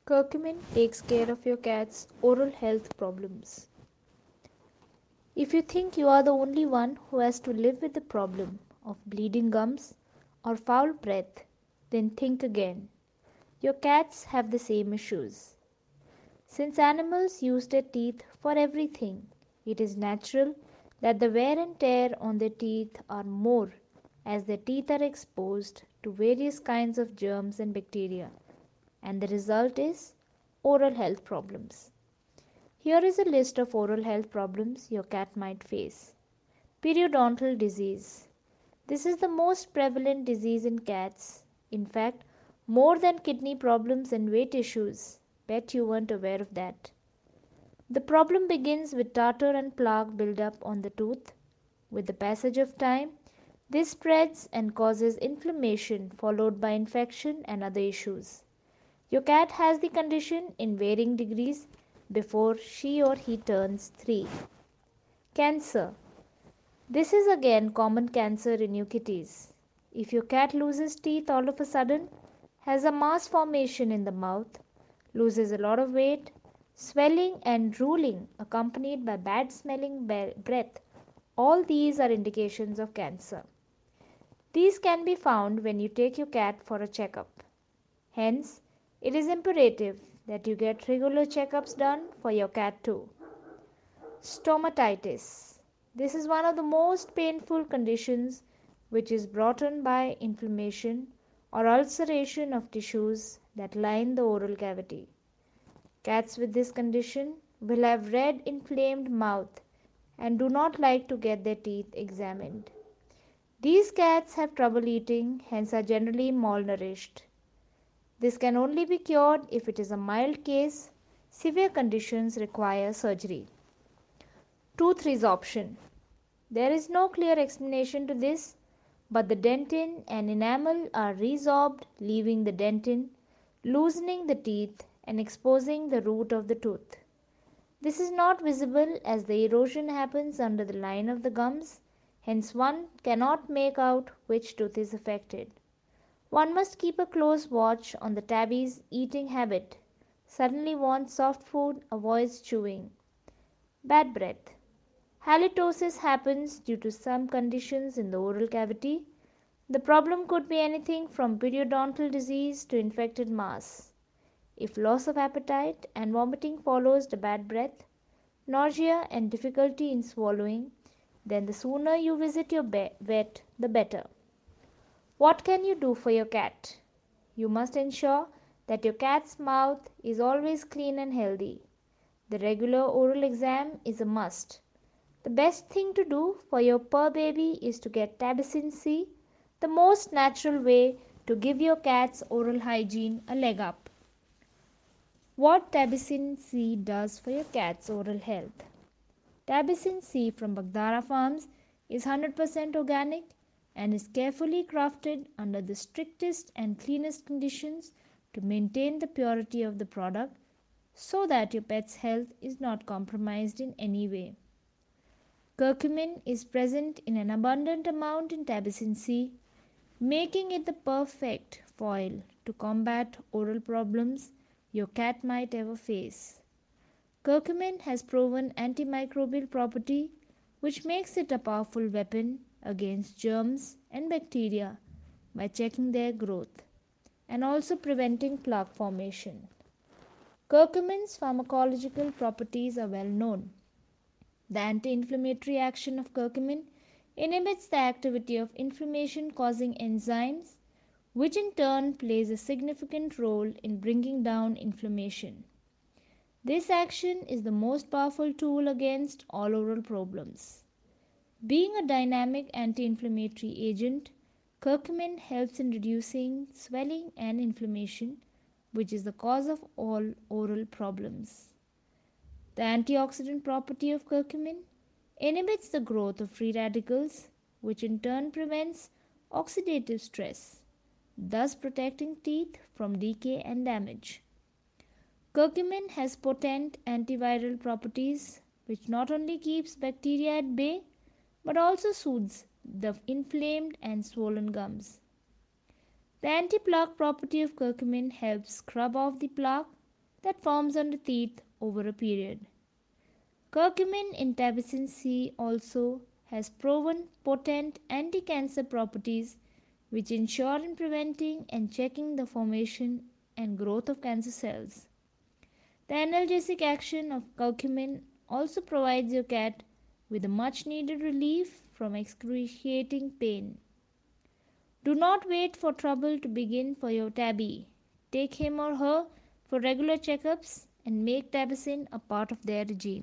Curcumin takes care of your cat's oral health problems. If you think you are the only one who has to live with the problem of bleeding gums or foul breath, then think again. Your cats have the same issues. Since animals use their teeth for everything, it is natural that the wear and tear on their teeth are more as their teeth are exposed to various kinds of germs and bacteria, and the result is oral health problems. Here is a list of oral health problems your cat might face. Periodontal disease. This is the most prevalent disease in cats. In fact, more than kidney problems and weight issues. Bet you weren't aware of that. The problem begins with tartar and plaque buildup on the tooth. With the passage of time, this spreads and causes inflammation followed by infection and other issues. Your cat has the condition in varying degrees before she or he turns 3. Cancer. This is again common cancer in your kitties. If your cat loses teeth all of a sudden, has a mass formation in the mouth, loses a lot of weight, swelling and drooling accompanied by bad smelling breath, all these are indications of cancer. These can be found when you take your cat for a checkup. Hence, it is imperative that you get regular checkups done for your cat too. Stomatitis. This is one of the most painful conditions which is brought on by inflammation or ulceration of tissues that line the oral cavity. Cats with this condition will have red inflamed mouth and do not like to get their teeth examined. These cats have trouble eating, hence are generally malnourished. This can only be cured if it is a mild case. Severe conditions require surgery. Tooth resorption. There is no clear explanation to this, but the dentin and enamel are resorbed, leaving the dentin, loosening the teeth, and exposing the root of the tooth. This is not visible as the erosion happens under the line of the gums, hence one cannot make out which tooth is affected. One must keep a close watch on the tabby's eating habit. Suddenly wants soft food, avoids chewing. Bad breath. Halitosis happens due to some conditions in the oral cavity. The problem could be anything from periodontal disease to infected mass. If loss of appetite and vomiting follows the bad breath, nausea and difficulty in swallowing, then the sooner you visit your vet, the better. What can you do for your cat? You must ensure that your cat's mouth is always clean and healthy. The regular oral exam is a must. The best thing to do for your purr baby is to get Tabicin C, the most natural way to give your cat's oral hygiene a leg up. What Tabicin C does for your cat's oral health. Tabicin C from Bagdara Farms is 100% organic and is carefully crafted under the strictest and cleanest conditions to maintain the purity of the product so that your pet's health is not compromised in any way. Curcumin is present in an abundant amount in Tabicin C, making it the perfect foil to combat oral problems your cat might ever face. Curcumin has proven antimicrobial property, which makes it a powerful weapon against germs and bacteria by checking their growth and also preventing plaque formation. Curcumin's pharmacological properties are well known. The anti-inflammatory action of curcumin inhibits the activity of inflammation-causing enzymes, which in turn plays a significant role in bringing down inflammation. This action is the most powerful tool against all oral problems. Being a dynamic anti-inflammatory agent, curcumin helps in reducing swelling and inflammation, which is the cause of all oral problems. The antioxidant property of curcumin inhibits the growth of free radicals, which in turn prevents oxidative stress, thus protecting teeth from decay and damage. Curcumin has potent antiviral properties, which not only keeps bacteria at bay but also soothes the inflamed and swollen gums. The anti-plaque property of curcumin helps scrub off the plaque, that forms on the teeth over a period. Curcumin in Tabicin C also has proven potent anti-cancer properties which ensure in preventing and checking the formation and growth of cancer cells. The analgesic action of curcumin also provides your cat with a much needed relief from excruciating pain. Do not wait for trouble to begin for your tabby. Take him or her for regular checkups and make Tabicin a part of their regime.